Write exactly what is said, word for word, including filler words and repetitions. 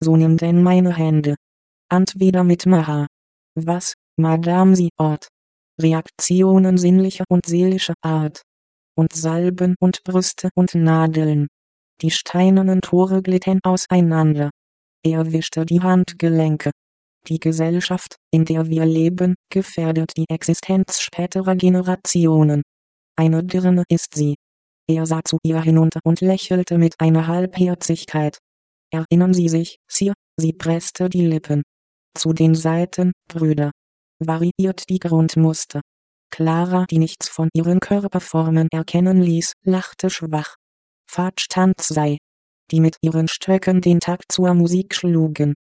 so nimm denn meine Hände. Entweder mit Maha. Was, Madame sie Ort. Reaktionen sinnlicher und seelischer Art. Und Salben und Brüste und Nadeln. Die steinernen Tore glitten auseinander. Er wischte die Handgelenke. Die Gesellschaft, in der wir leben, gefährdet die Existenz späterer Generationen. Eine Dirne ist sie. Er sah zu ihr hinunter und lächelte mit einer Halbherzigkeit. Erinnern Sie sich, Sir, sie presste die Lippen. Zu den Seiten, Brüder. Variiert die Grundmuster. Clara, die nichts von ihren Körperformen erkennen ließ, lachte schwach. Fad stand sei. Die mit ihren Stöcken den Takt zur Musik schlugen.